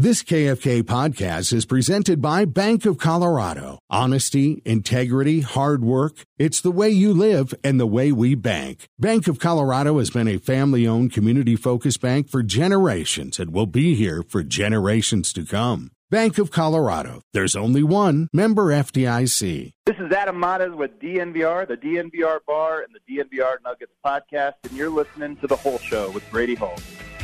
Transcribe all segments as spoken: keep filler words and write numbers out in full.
This K F K podcast is presented by Bank of Colorado. Honesty, integrity, hard work. It's the way you live and the way we bank. Bank of Colorado has been a family-owned, community-focused bank for generations and will be here for generations to come. Bank of Colorado. There's only one. Member F D I C. This is Adam Matas with D N V R, the D N V R Bar, and the D N V R Nuggets podcast, and you're listening to The Whole Show with Brady Hall.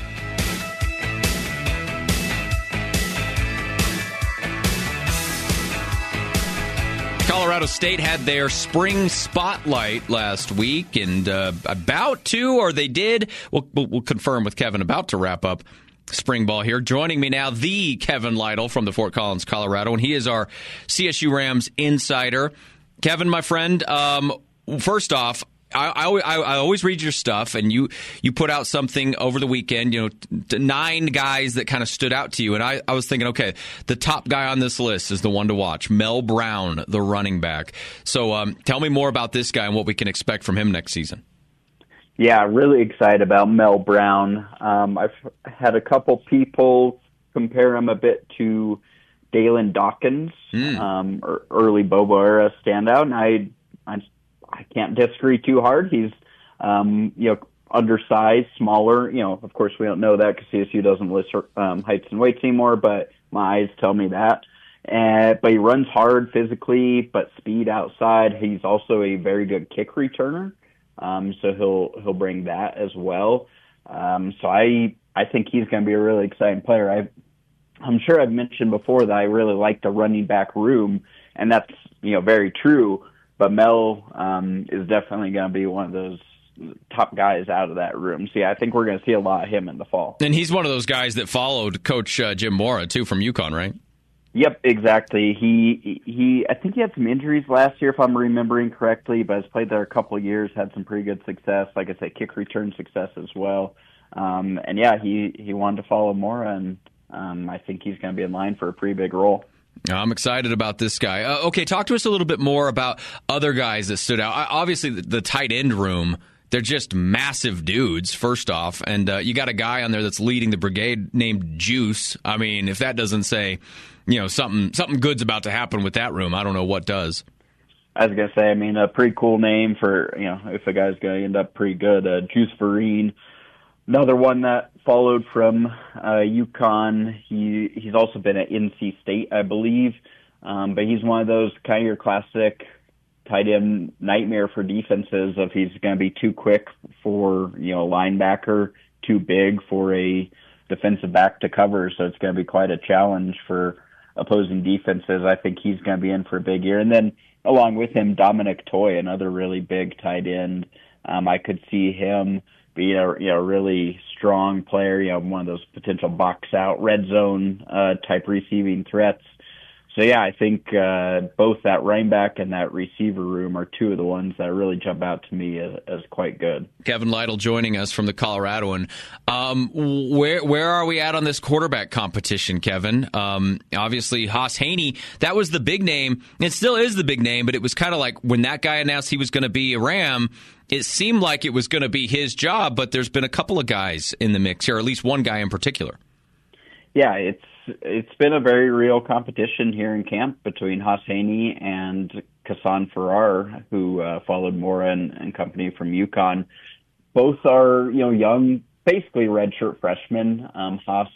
Colorado State had their spring spotlight last week, and uh, about to, or they did, we'll, we'll, we'll confirm with Kevin, about to wrap up spring ball here. Joining me now, the Kevin Lytle from the Fort Collins, Colorado, and he is our C S U Rams insider. Kevin, my friend, um, first off, I, I, I always read your stuff, and you, you put out something over the weekend, you know, t- nine guys that kind of stood out to you. And I, I was thinking, okay, the top guy on this list is the one to watch, Mel Brown, the running back. So um, tell me more about this guy and what we can expect from him next season. Yeah, really excited about Mel Brown. Um, I've had a couple people compare him a bit to Dalen Dawkins, mm. um, or early Bobo era standout, and I, I I can't disagree too hard. He's, um, you know, undersized, smaller. You know, of course, we don't know that because C S U doesn't list um, heights and weights anymore, but my eyes tell me that. And, but he runs hard physically, but speed outside. He's also a very good kick returner, um, so he'll he'll bring that as well. Um, so I I think he's going to be a really exciting player. I I'm sure I've mentioned before that I really like the running back room, and that's, you know, very true. But Mel um, is definitely going to be one of those top guys out of that room. So, yeah, I think we're going to see a lot of him in the fall. And he's one of those guys that followed Coach uh, Jim Mora, too, from UConn, right? Yep, exactly. He, he, I think he had some injuries last year, if I'm remembering correctly, but has played there a couple of years, had some pretty good success. Like I said, kick return success as well. Um, and, yeah, he, he wanted to follow Mora, and um, I think he's going to be in line for a pretty big role. I'm excited about this guy. Uh, okay, talk to us a little bit more about other guys that stood out. I, obviously, the, the tight end room, they're just massive dudes, first off. And uh, you got a guy on there that's leading the brigade named Juice. I mean, if that doesn't say, you know, something something good's about to happen with that room, I don't know what does. I was going to say, I mean, a pretty cool name for, you know, if a guy's going to end up pretty good. Uh, Juice Vereen. Another one that followed from uh, UConn. He he's also been at N C State, I believe, um, but he's one of those kind of your classic tight end nightmare for defenses. If he's going to be too quick for, you know, a linebacker, too big for a defensive back to cover, so it's going to be quite a challenge for opposing defenses. I think he's going to be in for a big year. And then along with him, Dominic Toy, another really big tight end. Um, I could see him be a, you know, really strong player, you know, one of those potential box out red zone uh, type receiving threats. So yeah, I think uh, both that running back and that receiver room are two of the ones that really jump out to me as, as quite good. Kevin Lytle joining us from the Coloradoan. Um, where where are we at on this quarterback competition, Kevin? Um, obviously, Haas Haney, that was the big name. It still is the big name, but it was kind of like when that guy announced he was going to be a Ram, it seemed like it was going to be his job, but there's been a couple of guys in the mix here, or at least one guy in particular. Yeah, it's it's been a very real competition here in camp between Haas Haney and Kassan Farrar, who uh, followed Mora and, and company from UConn. Both are, you know, young, basically redshirt freshmen. Um, Haas,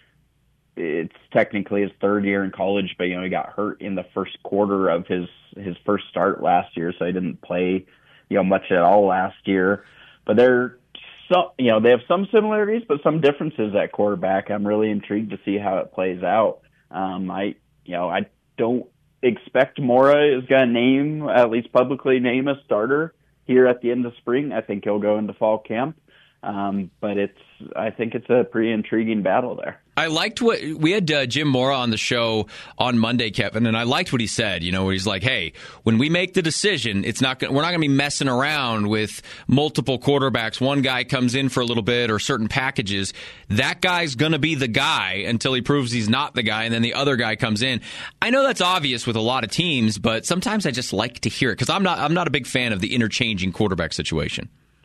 it's technically his third year in college, but, you know, he got hurt in the first quarter of his, his first start last year, so he didn't play, you know, much at all last year. But they're some, you know, they have some similarities, but some differences at quarterback. I'm really intrigued to see how it plays out. Um, I, you know, I don't expect Mora is going to name, at least publicly name a starter here at the end of spring. I think he'll go into fall camp. Um, but it's, I think it's a pretty intriguing battle there. I liked what we had uh, Jim Mora on the show on Monday, Kevin, and I liked what he said. You know, where he's like, "Hey, when we make the decision, it's not gonna, we're not going to be messing around with multiple quarterbacks. One guy comes in for a little bit or certain packages. That guy's going to be the guy until he proves he's not the guy, and then the other guy comes in." I know that's obvious with a lot of teams, but sometimes I just like to hear it because I'm not I'm not a big fan of the interchanging quarterback situation.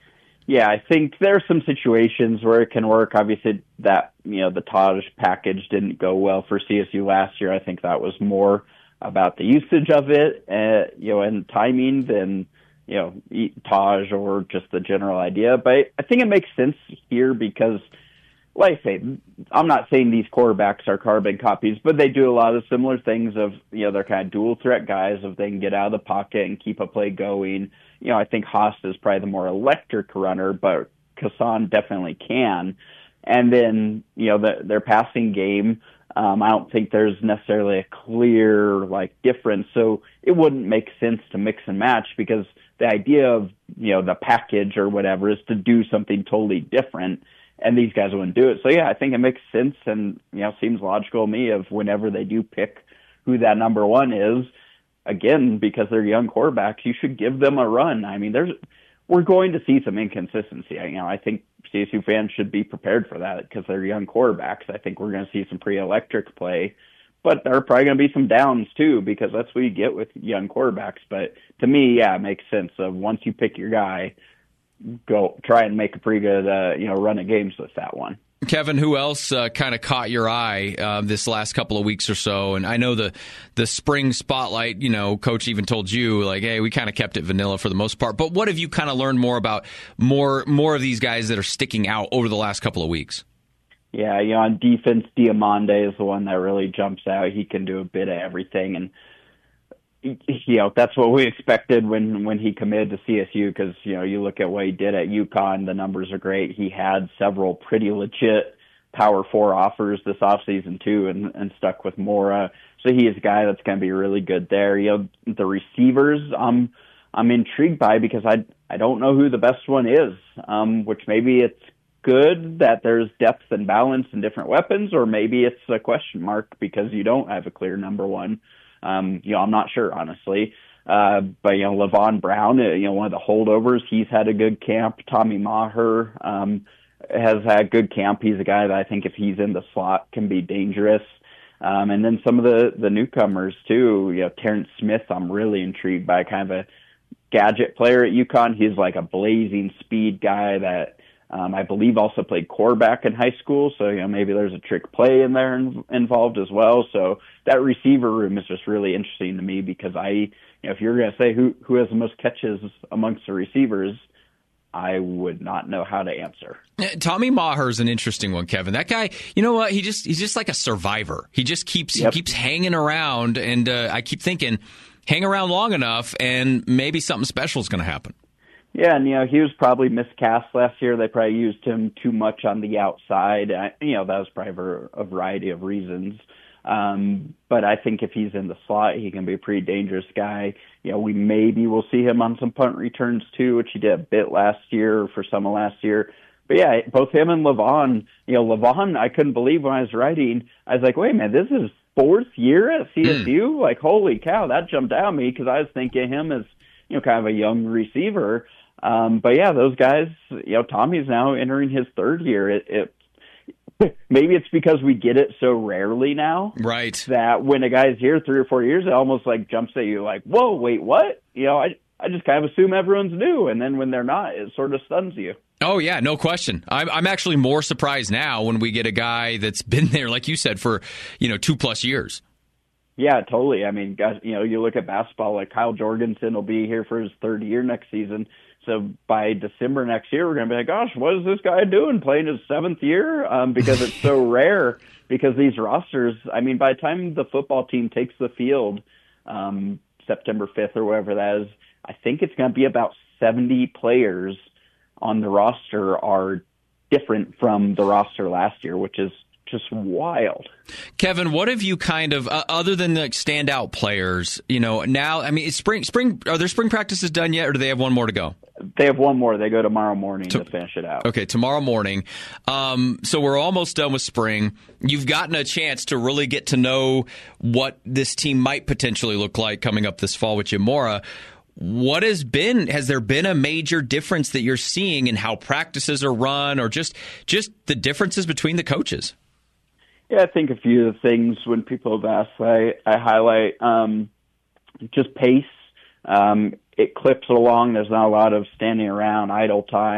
Yeah, I think there are some situations where it can work. Obviously, that, you know, the Taj package didn't go well for C S U last year. I think that was more about the usage of it, uh, you know, and timing than, you know, Taj or just the general idea. But I think it makes sense here because, like I say, I'm not saying these quarterbacks are carbon copies, but they do a lot of similar things of, you know, they're kind of dual threat guys if they can get out of the pocket and keep a play going. You know, I think Haas is probably the more electric runner, but Kassan definitely can. And then, you know, the, their passing game, um, I don't think there's necessarily a clear, like, difference. So it wouldn't make sense to mix and match because the idea of, you know, the package or whatever is to do something totally different, and these guys wouldn't do it. So, yeah, I think it makes sense and, you know, seems logical to me of whenever they do pick who that number one is, again, because they're young quarterbacks, you should give them a run. I mean, there's we're going to see some inconsistency. You know, I think C S U fans should be prepared for that because they're young quarterbacks. I think we're going to see some pretty electric play, but there are probably going to be some downs too because that's what you get with young quarterbacks. But to me, yeah, it makes sense of once you pick your guy, go try and make a pretty good, uh, you know, run of games with that one. Kevin, who else uh, kind of caught your eye uh, this last couple of weeks or so? And I know the the spring spotlight, you know, Coach even told you, like, hey, we kind of kept it vanilla for the most part. But what have you kind of learned more about more more of these guys that are sticking out over the last couple of weeks? Yeah, you know, on defense, Diamande is the one that really jumps out. He can do a bit of everything. And, you know, that's what we expected when, when he committed to C S U because, you know, you look at what he did at UConn, the numbers are great. He had several pretty legit Power Four offers this offseason, too, and, and stuck with Mora. So he is a guy that's going to be really good there. You know, the receivers, um, I'm intrigued by because I, I don't know who the best one is, um, which maybe it's good that there's depth and balance and different weapons, or maybe it's a question mark because you don't have a clear number one. Um, you know, I'm not sure, honestly. Uh, but, you know, Levon Brown, you know, one of the holdovers, he's had a good camp. Tommy Maher um, has had good camp. He's a guy that I think if he's in the slot can be dangerous. Um, and then some of the, the newcomers, too. You know, Terrence Smith, I'm really intrigued by, kind of a gadget player at UConn. He's like a blazing speed guy that Um, I believe also played quarterback in high school, so you know maybe there's a trick play in there in, involved as well. So that receiver room is just really interesting to me because I, you know, if you're going to say who who has the most catches amongst the receivers, I would not know how to answer. Tommy Maher's an interesting one, Kevin. That guy, you know what? He just he's just like a survivor. He just keeps yep. he keeps hanging around, and uh, I keep thinking, hang around long enough, and maybe something special is going to happen. Yeah, and, you know, he was probably miscast last year. They probably used him too much on the outside. I, you know, that was probably for a variety of reasons. Um, but I think if he's in the slot, he can be a pretty dangerous guy. You know, we maybe will see him on some punt returns, too, which he did a bit last year for some of last year. But, yeah, both him and Levon, you know, Levon, I couldn't believe when I was writing. I was like, wait a minute, this is his fourth year at C S U? Mm. Like, holy cow, that jumped out at me because I was thinking of him as, you know, kind of a young receiver. Um, but yeah, those guys, you know, Tommy's now entering his third year. It, it maybe it's because we get it so rarely now, right? That when a guy's here three or four years, it almost like jumps at you, like, "Whoa, wait, what?" You know, I I just kind of assume everyone's new, and then when they're not, it sort of stuns you. Oh yeah, no question. I'm I'm actually more surprised now when we get a guy that's been there, like you said, for you know two plus years. Yeah, totally. I mean, guys, you know, you look at basketball, like Kyle Jorgensen will be here for his third year next season. So by December next year, we're going to be like, gosh, what is this guy doing playing his seventh year? Um, because it's so rare because these rosters, I mean, by the time the football team takes the field, um, September fifth or whatever that is, I think it's going to be about seventy players on the roster are different from the roster last year, which is just wild. Kevin, what have you kind of, uh, other than the standout players, you know, now, I mean, is spring, spring, are their spring practices done yet, or do they have one more to go? They have one more. They go tomorrow morning to, to finish it out. Okay, tomorrow morning. Um, so we're almost done with spring. You've gotten a chance to really get to know what this team might potentially look like coming up this fall with Jim Mora. What has been, has there been a major difference that you're seeing in how practices are run, or just just the differences between the coaches? Yeah, I think a few of the things when people have asked, I, I highlight um, just pace. Um, it clips along. There's not a lot of standing around, idle time.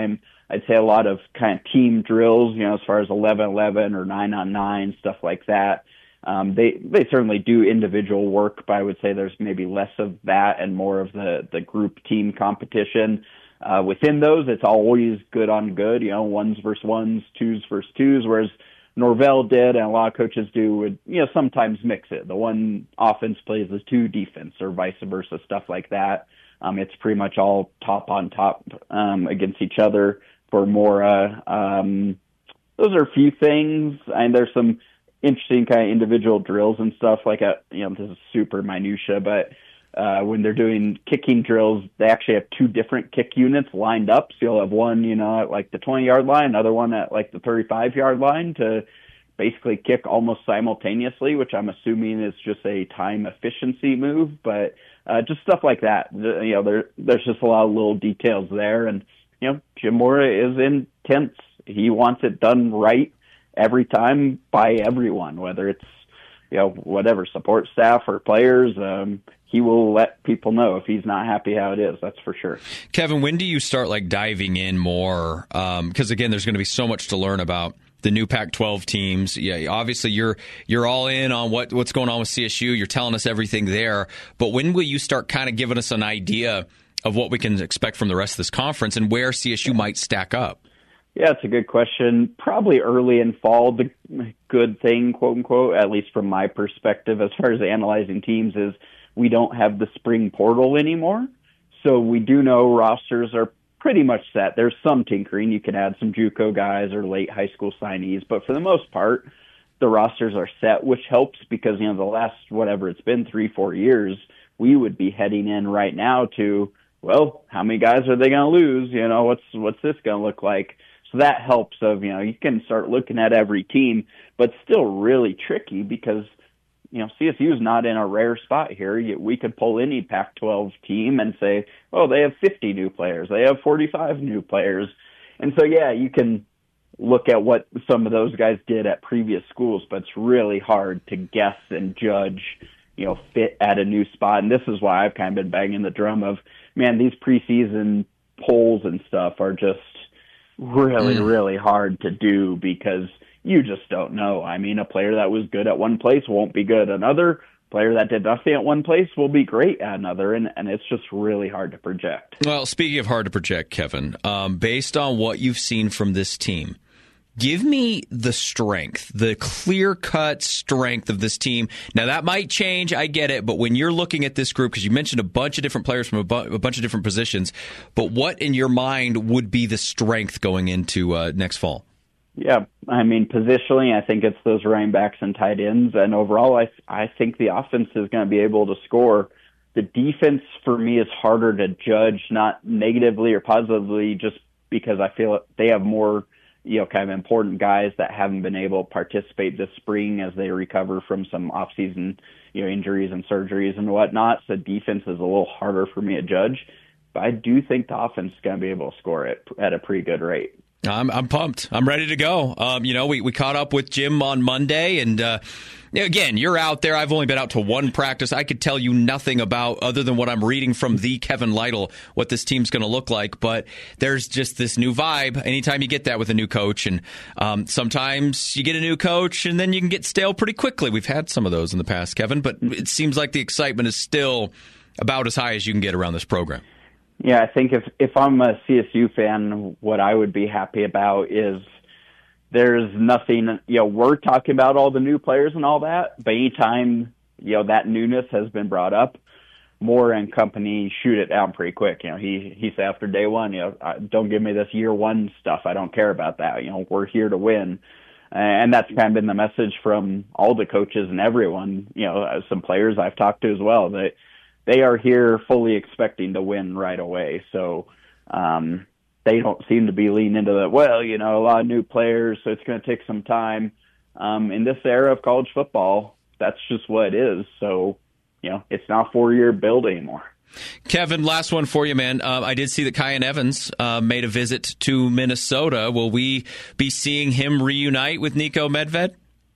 I'd say a lot of kind of team drills, you know, as far as eleven eleven or nine on nine, stuff like that. Um, they, they certainly do individual work, but I would say there's maybe less of that and more of the, the group team competition. Uh, within those, it's always good on good, you know, ones versus ones, twos versus twos, whereas Norvell did, and a lot of coaches do, would, you know, sometimes mix it. The one offense plays as two defense or vice versa, stuff like that. Um, it's pretty much all top on top um, against each other for more. Uh, um, those are a few things, and there's some interesting kind of individual drills and stuff like a, you know, this is super minutia, but uh, when they're doing kicking drills, they actually have two different kick units lined up. So you'll have one, you know, at like the twenty yard line, another one at like the thirty-five yard line to basically kick almost simultaneously, which I'm assuming is just a time efficiency move, but uh, just stuff like that. You know, there, there's just a lot of little details there. And, you know, Jim Mora is intense. He wants it done right every time by everyone, whether it's, you know, whatever, support staff or players. Um, he will let people know if he's not happy how it is. That's for sure. Kevin, when do you start like diving in more? Um, because again, there's going to be so much to learn about the new Pac twelve teams. Yeah, obviously you're you're all in on what, what's going on with C S U. You're telling us everything there. But when will you start kind of giving us an idea of what we can expect from the rest of this conference and where C S U might stack up? Yeah, it's a good question. Probably early in fall. The good thing, quote unquote, at least from my perspective, as far as analyzing teams, is we don't have the spring portal anymore. So we do know rosters are pretty much set. There's some tinkering. You can add some JUCO guys or late high school signees, but for the most part, the rosters are set, which helps because, you know, the last, whatever it's been, three, four years, we would be heading in right now to, well, how many guys are they going to lose? You know, what's, what's this going to look like? So that helps of, you know, you can start looking at every team, but still really tricky because, you know, C S U is not in a rare spot here. We could pull any Pac twelve team and say, oh, they have fifty new players. They have forty-five new players. And so, yeah, you can look at what some of those guys did at previous schools, but it's really hard to guess and judge, you know, fit at a new spot. And this is why I've kind of been banging the drum of, man, these preseason polls and stuff are just really, mm. really hard to do because you just don't know. I mean, a player that was good at one place won't be good at another. Player that did nothing at one place will be great at another, and, and it's just really hard to project. Well, speaking of hard to project, Kevin, um, based on what you've seen from this team, give me the strength, the clear-cut strength of this team. Now, that might change. I get it. But when you're looking at this group, because you mentioned a bunch of different players from a, bu- a bunch of different positions, but what in your mind would be the strength going into uh, next fall? Yeah, I mean, positionally, I think it's those running backs and tight ends. And overall, I, I think the offense is going to be able to score. The defense, for me, is harder to judge, not negatively or positively, just because I feel they have more, you know, kind of important guys that haven't been able to participate this spring as they recover from some off-season, you know, injuries and surgeries and whatnot. So defense is a little harder for me to judge. But I do think the offense is going to be able to score it at a pretty good rate. I'm I'm pumped. I'm ready to go. Um, you know, we, we caught up with Jim on Monday, and uh, again, you're out there. I've only been out to one practice. I could tell you nothing about, other than what I'm reading from the Kevin Lytle, what this team's going to look like. But there's just this new vibe anytime you get that with a new coach. And um, sometimes you get a new coach, and then you can get stale pretty quickly. We've had some of those in the past, Kevin, but it seems like the excitement is still about as high as you can get around this program. Yeah, I think if if I'm a C S U fan, what I would be happy about is there's nothing, you know, we're talking about all the new players and all that, but anytime, you know, that newness has been brought up, Moore and company shoot it down pretty quick. You know, he, he said after day one, you know, don't give me this year one stuff. I don't care about that. You know, we're here to win. And that's kind of been the message from all the coaches and everyone, you know, some players I've talked to as well, that they are here fully expecting to win right away. So um, they don't seem to be leaning into that, well, you know, a lot of new players, so it's going to take some time. Um, in this era of college football, that's just what it is. So, you know, it's not a four-year build anymore. Kevin, last one for you, man. Uh, I did see that Kyan Evans uh, made a visit to Minnesota. Will we be seeing him reunite with Nico Medved?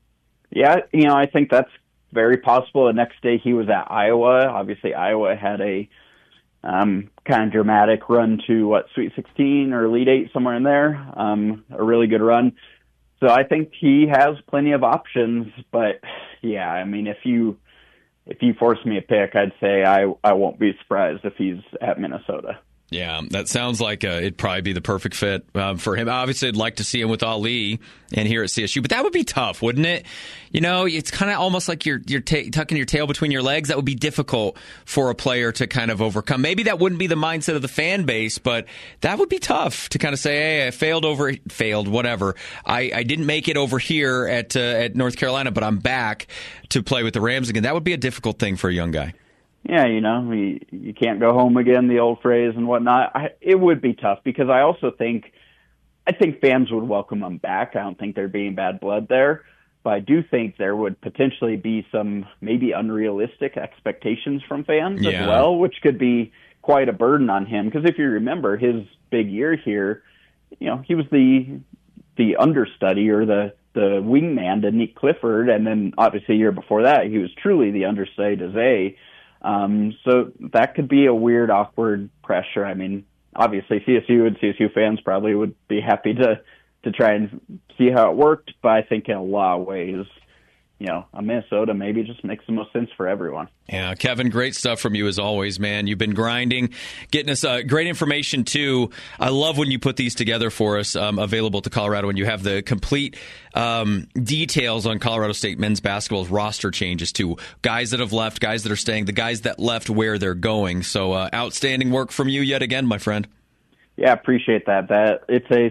Yeah, you know, I think that's very possible. The next day he was at Iowa. Obviously, Iowa had a um, kind of dramatic run to, what, Sweet sixteen or Elite Eight, somewhere in there, um, a really good run. So I think he has plenty of options, but, yeah, I mean, if you if you force me a pick, I'd say I, I won't be surprised if he's at Minnesota. Yeah, that sounds like uh, it'd probably be the perfect fit uh, for him. Obviously, I'd like to see him with Ali and here at C S U, but that would be tough, wouldn't it? You know, it's kind of almost like you're you're ta- tucking your tail between your legs. That would be difficult for a player to kind of overcome. Maybe that wouldn't be the mindset of the fan base, but that would be tough to kind of say, "Hey, I failed over, failed, whatever. I, I didn't make it over here at uh, at North Carolina, but I'm back to play with the Rams again." That would be a difficult thing for a young guy. Yeah, you know, you, you can't go home again, the old phrase and whatnot. I, it would be tough because I also think, I think fans would welcome him back. I don't think there'd be any bad blood there, but I do think there would potentially be some maybe unrealistic expectations from fans yeah. as well, which could be quite a burden on him. Because if you remember his big year here, you know, he was the the understudy or the the wingman to Nick Clifford, and then obviously a year before that, he was truly the understudy to Zay. Um, so that could be a weird, awkward pressure. I mean, obviously C S U and C S U fans probably would be happy to, to try and see how it worked, but I think in a lot of ways, you know, a Minnesota maybe just makes the most sense for everyone. Yeah, Kevin, great stuff from you as always, man. You've been grinding, getting us uh, great information, too. I love when you put these together for us, um, available to Colorado, when you have the complete um, details on Colorado State men's basketball's roster changes, too. Guys that have left, guys that are staying, the guys that left, where they're going. So uh, outstanding work from you yet again, my friend. Yeah, appreciate that. That it's a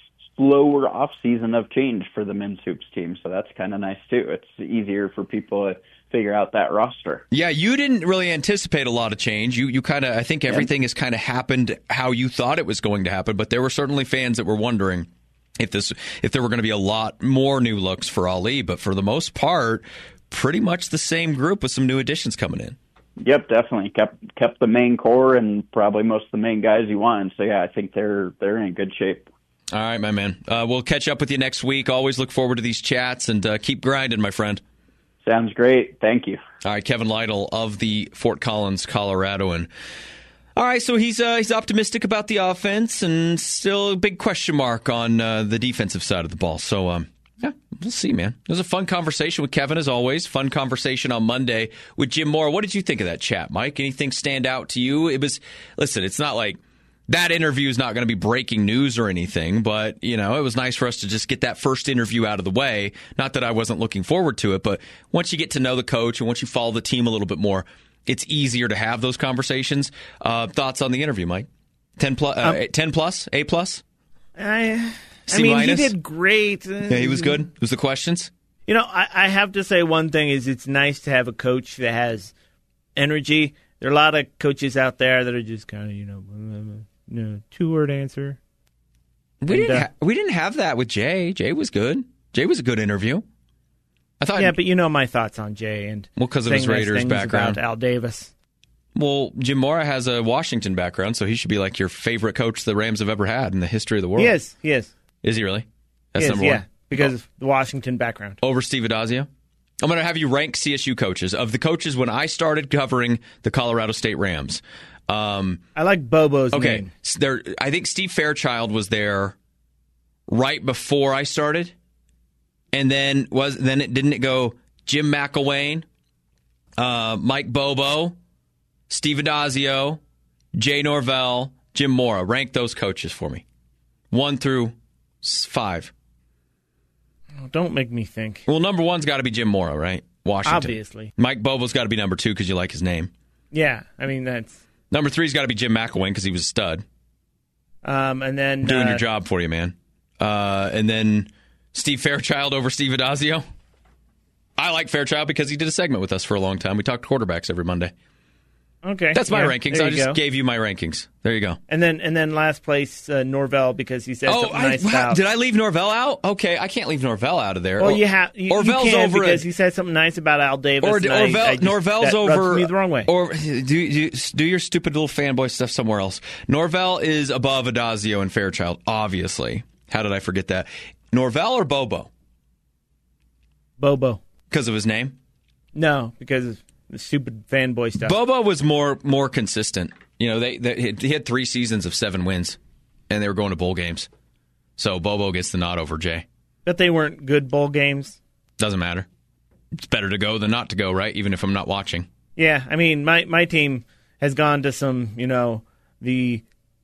slower off season of change for the men's hoops team, so that's kind of nice too. It's easier for people to figure out that roster. Yeah, you didn't really anticipate a lot of change. You you kind of I think everything yeah. has kind of happened how you thought it was going to happen, but there were certainly fans that were wondering if this if there were going to be a lot more new looks for Ali, but for the most part, pretty much the same group with some new additions coming in. Yep, definitely kept kept the main core and probably most of the main guys you want. So yeah, I think they're they're in good shape. All right, my man. Uh, we'll catch up with you next week. Always look forward to these chats, and uh, keep grinding, my friend. Sounds great. Thank you. All right, Kevin Lytle of the Fort Collins, Coloradoan. All right, so he's uh, he's optimistic about the offense, and still a big question mark on uh, the defensive side of the ball. So, um, yeah, we'll see, man. It was a fun conversation with Kevin, as always. Fun conversation on Monday with Jim Mora. What did you think of that chat, Mike? Anything stand out to you? It was, listen, it's not like that interview is not going to be breaking news or anything, but, you know, it was nice for us to just get that first interview out of the way. Not that I wasn't looking forward to it, but once you get to know the coach and once you follow the team a little bit more, it's easier to have those conversations. Uh, thoughts on the interview, Mike? ten plus, uh, um, ten plus, A plus? I, C I mean, minus? he did great. Yeah, he was good. It was the questions. You know, I, I have to say one thing is it's nice to have a coach that has energy. There are a lot of coaches out there that are just kind of, you know, you know, two-word answer. We and, didn't. Uh, ha- we didn't have that with Jay. Jay was good. Jay was a good interview. I thought. Yeah, but you know my thoughts on Jay and well, because of his Raiders background. About Al Davis. Well, Jim Mora has a Washington background, so he should be like your favorite coach the Rams have ever had in the history of the world. He is. He is. Is he really? That's he is, number yeah, one. Because oh. of the Washington background. Over Steve Addazio? I'm going to have you rank C S U coaches. Of the coaches when I started covering the Colorado State Rams. Um, I like Bobo's okay, name. There, I think Steve Fairchild was there right before I started. And then was then it didn't it go Jim McElwain, uh, Mike Bobo, Steve Addazio, Jay Norvell, Jim Mora. Rank those coaches for me. One through five. Oh, don't make me think. Well, number one's got to be Jim Mora, right? Washington. Obviously. Mike Bobo's got to be number two because you like his name. Yeah, I mean, that's... Number three's got to be Jim McElwain because he was a stud. Um, and then... Doing uh, your job for you, man. Uh, and then Steve Fairchild over Steve Addazio. I like Fairchild because he did a segment with us for a long time. We talked quarterbacks every Monday. Okay. That's my yeah, rankings. I just go. gave you my rankings. There you go. And then and then last place, uh, Norvell, because he said oh, something I, nice wow, about... Did I leave Norvell out? Okay, I can't leave Norvell out of there. Well, you have. You, Orvell's you can over because it. he said something nice about Al Davis. Or and Orvell, I, I just, Norvell's that over... rubs me the wrong way. Or do, do, do your stupid little fanboy stuff somewhere else. Norvell is above Addazio and Fairchild, obviously. How did I forget that? Norvell or Bobo? Bobo. Because of his name? No, because of the stupid fanboy stuff. Bobo was more more consistent. You know, they, they he had three seasons of seven wins, and they were going to bowl games. So Bobo gets the nod over Jay. But they weren't good bowl games. Doesn't matter. It's better to go than not to go, right? Even if I'm not watching. Yeah, I mean, my, my team has gone to some, you know, the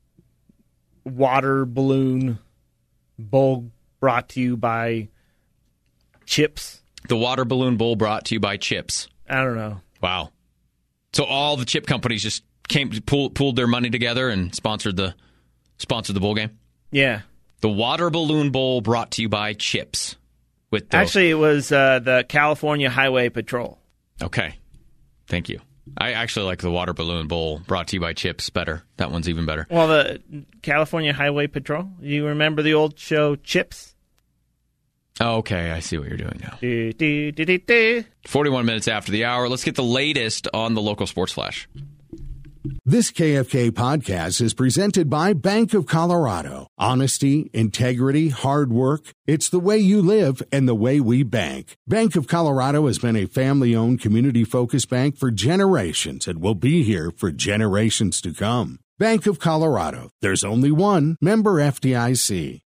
water balloon bowl brought to you by Chips. The water balloon bowl brought to you by Chips. I don't know. Wow. So all the chip companies just came pooled, pooled their money together and sponsored the sponsored the bowl game? Yeah. The water balloon bowl brought to you by Chips. With the, Actually, it was uh, the California Highway Patrol. Okay. Thank you. I actually like the water balloon bowl brought to you by Chips better. That one's even better. Well, the California Highway Patrol. You remember the old show Chips? Oh, okay, I see what you're doing now. Do, do, do, do, do. forty-one minutes after the hour. Let's get the latest on the local sports flash. This K F K podcast is presented by Bank of Colorado. Honesty, integrity, hard work. It's the way you live and the way we bank. Bank of Colorado has been a family-owned, community-focused bank for generations and will be here for generations to come. Bank of Colorado. There's only one. Member F D I C.